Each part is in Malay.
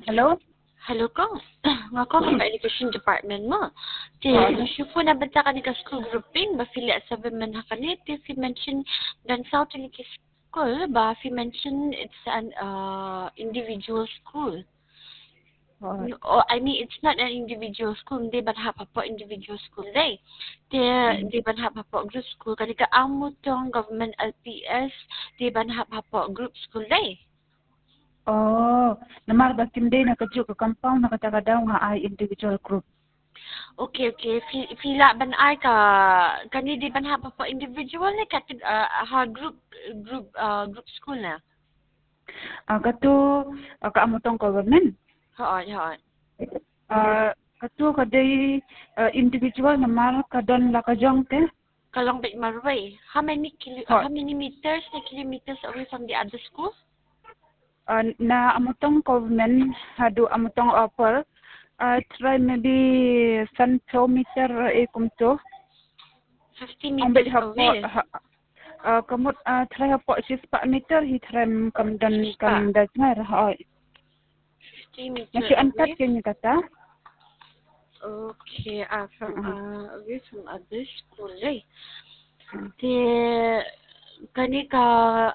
Hello? Hello kong. Nga ko ang education department mo. Di, syupo na banta ka ni ka school grouping, ba fili sa women hakanit, if you mention dan South Trinity School, ba if you mention it's an individual school. Oh, I mean, it's not an individual school. Hindi ba po individual school day? Di ba po group school? Kanika amo tong government LPS, di ba po group school day? Oh, namar ba kimday nakadyo ka compound nakataga daw nga ay individual group. Okay. Pila ban ay ka kani di ban ha po individual na ka ha group school na. Kato kaamutong government. Hoon. Kato kaday individual namar kadon lakajong te. Kalong bit marway. How many meters na kilometers away from the other school? Na amutong government hadu amutong offer try maybe 100 meter kumto 50 meters away. Kamut try hapo 6 meter hitram kamdan ngar hoy. 50 meters Nasi antat kanya kata. Okay, from away from other school eh. Kani ka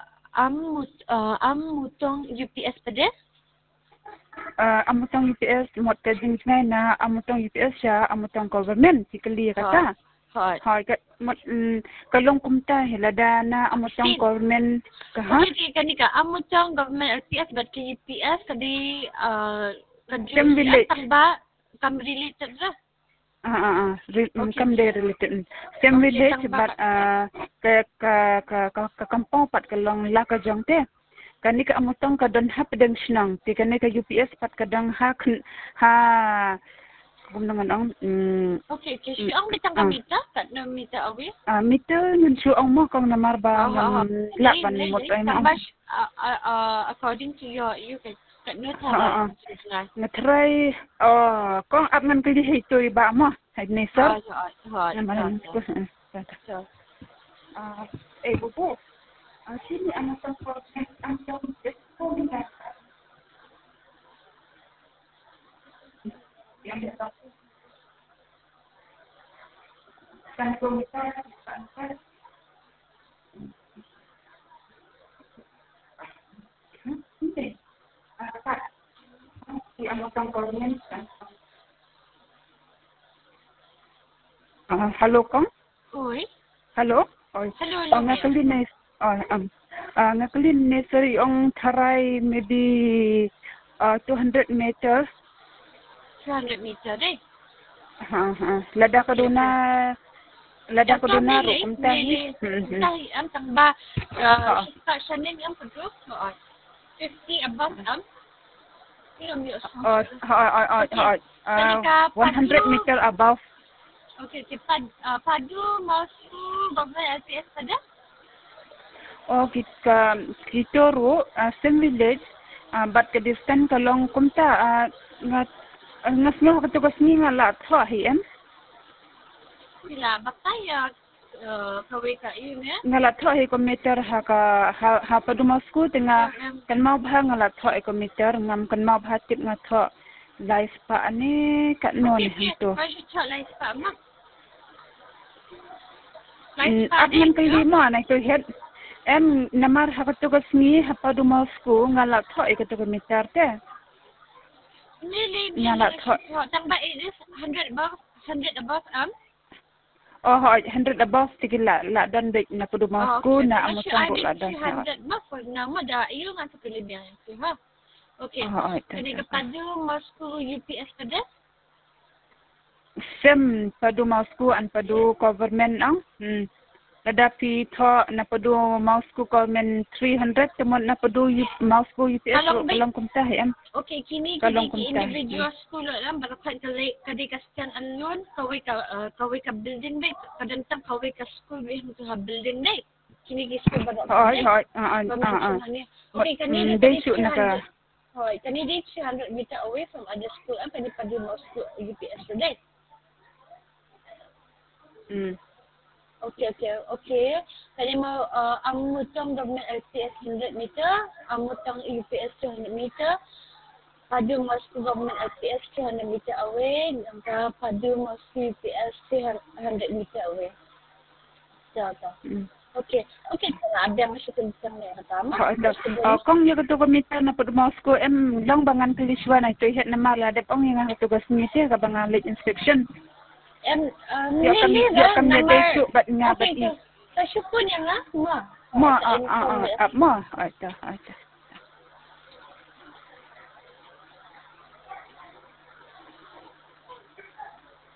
amutong UPS pa din? Amutong UPS mo tading ngay na amutong UPS siya amutong government sikali kata. Hoy kalong kumta hilada na amutong government kaha. Okay, kani ka amutong government LPS but kay UPS kadi Same village. Ba kam related ra? Come there related. Same village but ka kampong pat kalong lakajong te. Kani ka amutong kadon ha pedang sinang. Ti kani ka UPS pat kadang ha kumnangan ang Okay, so ang bitang kamita kat na mita away? Mita ngun suong mo kung namarba laban mo tayo mo. According to you kat no tara. Na-try kung apman pili hito iba mo. Ni sir. Bubu. Sini anak transport ang ko ni ka. Yang dia kan komite kan si amotong government kan. Hello kong? Oi. Hello? Hello. Ngakalin na sir yung taray maybe 200 meters. 200 meter deh. Lada ko doon ro kumtahi. Kumtahi am tangba sa nin ang pagro. 50 above am. 100 meter above. Okay, padu masuk government LPS pada? Kita ro same village but the distance kalong kumta ngasno katugas ni nga lat ho hiem. Sila bataya kaway ka yun ya? Ngalat ho meter ha padumasku tenga kan mau bah ngalat ho meter ngam kan mau bah tip ngat ho live pa ani kat non hito. Live pa ma. Apman kay mo na to head em namar ha katugas ni ha padumasku ngalat ho katugas meter te. Ngalat ho. Tamba it is 100 above am. 100 above tigila la dan bek na padumasku na amutang ko la dan. 100 ma for nama da iyo nga sa Pilipinas ha. Okay. Kani kapadu Moscow UPS pada? Sem padu Moscow an padu government ang. Ladapi tho na padu Moscow government 300 temon na padu Moscow UPS kalong kumta hem. Okay, kini individual school lang barakan kadi kasyan alon kaway ka building day kadantang kaway ka school we ha building day. Kini school ba? Okay, kani naka Hoy, kani di 200 meter away from other school ang pwede pa din Moscow UPS today. Okay. Kani mo ang mutong government LPS 100 meter, ang mutong UPS 200 meter. Padu Moscow Government LPS 200 meter away. Dan Padu Moscow UPS 300 meter away. Betul. Okey. Okey, ada masuk ke dalam ni pertama. Kong yang ketua komite na Padu Moscow long bangan tuliswan itu ihat nama lah ada pong yang tugas komite ka bangan late inspection. Ya kami ada isu bat ngabat ni. Saya syukur yang lah. Ma. Ada.